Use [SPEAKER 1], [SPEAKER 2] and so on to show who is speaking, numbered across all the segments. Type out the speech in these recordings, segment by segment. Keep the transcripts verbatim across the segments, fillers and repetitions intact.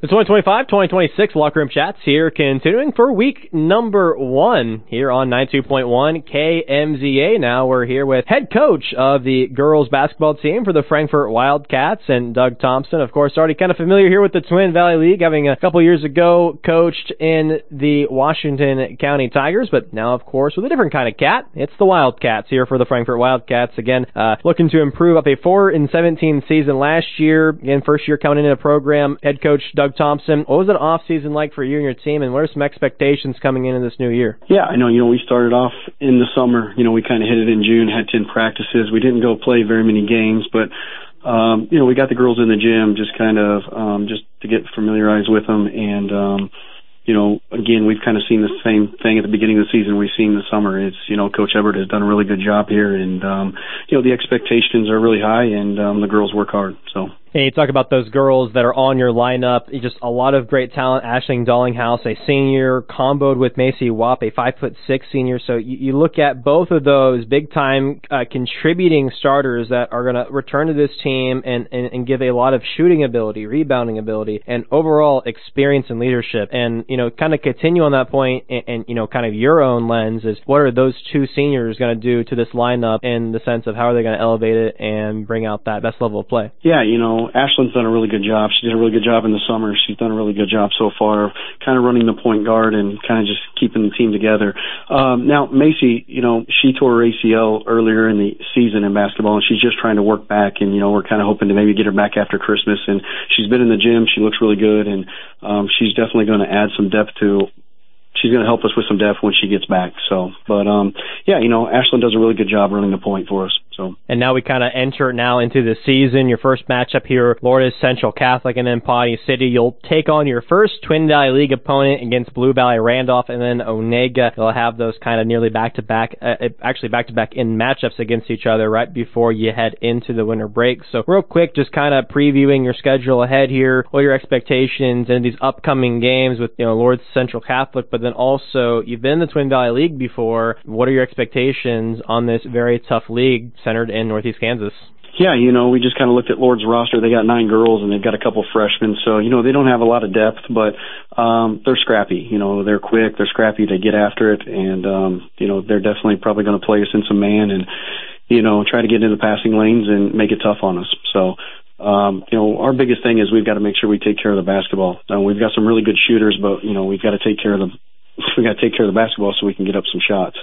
[SPEAKER 1] The twenty twenty-five twenty twenty-six Locker Room Chats here, continuing for week number one here on ninety-two point one K M Z A. Now we're here with head coach of the girls basketball team for the Frankfort Wildcats, and Doug Thompson, of course, already kind of familiar here with the Twin Valley League, having a couple years ago coached in the Washington County Tigers, but now, of course, with a different kind of cat. It's the Wildcats here for the Frankfort Wildcats. Again, uh, looking to improve up a four and seventeen season last year. Again, first year coming into the program. Head coach Doug Thompson, what was an off season like for you and your team, and what are some expectations coming into this new year?
[SPEAKER 2] Yeah, I know, you know, we started off in the summer. You know, we kind of hit it in June, had ten practices. We didn't go play very many games, but, um, you know, we got the girls in the gym just kind of, um, just to get familiarized with them. And, um, you know, again, we've kind of seen the same thing at the beginning of the season we've seen this summer. It's, you know, Coach Ebert has done a really good job here, and, um, you know, the expectations are really high, and um, the girls work hard, so.
[SPEAKER 1] And you talk about those girls that are on your lineup, just a lot of great talent. Aisling Dollinghouse, a senior, comboed with Macy Wapp, a five foot six senior. So you, you look at both of those big-time uh, contributing starters that are going to return to this team and, and, and give a lot of shooting ability, rebounding ability, and overall experience and leadership. And, you know, kind of continue on that point and, and, you know, kind of your own lens is what are those two seniors going to do to this lineup in the sense of how are they going to elevate it and bring out that best level of play?
[SPEAKER 2] Yeah, you know, Ashlyn's done a really good job. She did a really good job in the summer. She's done a really good job so far of kind of running the point guard and kind of just keeping the team together. Um, now, Macy, you know, she tore her A C L earlier in the season in basketball, and she's just trying to work back, and, you know, we're kind of hoping to maybe get her back after Christmas. And she's been in the gym. She looks really good, and um, she's definitely going to add some depth to She's going to help us with some depth when she gets back. So, but um, yeah, you know, Ashlyn does a really good job running the point for us. So,
[SPEAKER 1] and now we kind of enter now into the season. Your first matchup here, Lourdes Central Catholic and then Pawnee City. You'll take on your first Twin Valley League opponent against Blue Valley Randolph and then Onega. You'll have those kind of nearly back-to-back, uh, actually back-to-back in matchups against each other right before you head into the winter break. So, real quick, just kind of previewing your schedule ahead here, what are your expectations in these upcoming games with, you know, Lourdes Central Catholic, but then also you've been in the Twin Valley League before. What are your expectations on this very tough league centered in Northeast Kansas?
[SPEAKER 2] Yeah, you know, we just kind of looked at Lourdes' roster. They got nine girls, and they've got a couple freshmen. So, you know, they don't have a lot of depth, but um, they're scrappy. You know, they're quick, they're scrappy, they get after it, and, um, you know, they're definitely probably going to play us in some man and, you know, try to get into the passing lanes and make it tough on us. So, Um, you know, our biggest thing is we've got to make sure we take care of the basketball. Uh, we've got some really good shooters, but, you know, we've got to take care of the we got to take care of the basketball so we can get up some shots.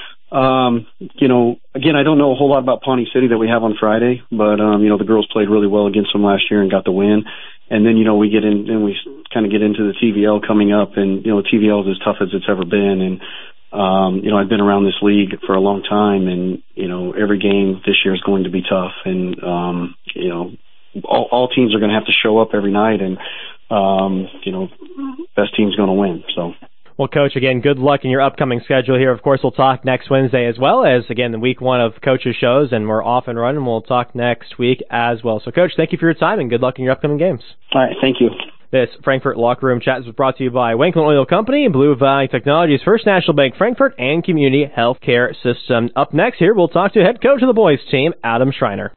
[SPEAKER 2] Um, you know, again, I don't know a whole lot about Pawnee City that we have on Friday, but, um, you know, the girls played really well against them last year and got the win. And then, you know, we get in and we kind of get into the T V L coming up, and, you know, the T V L is as tough as it's ever been. And, um, you know, I've been around this league for a long time, and, you know, every game this year is going to be tough. And, um, you know, all, all teams are going to have to show up every night, and, um, you know, best team's going to win. So.
[SPEAKER 1] Well, Coach, again, good luck in your upcoming schedule here. Of course, we'll talk next Wednesday as well as, again, the week one of Coach's shows, and we're off and running. We'll talk next week as well. So, Coach, thank you for your time, and good luck in your upcoming games.
[SPEAKER 2] All right, thank you.
[SPEAKER 1] This Frankfort Locker Room Chat was brought to you by Wanklyn Oil Company, Blue Valley Technologies, First National Bank Frankfort, and Community Healthcare System. Up next here, we'll talk to head coach of the boys team, Adam Schreiner.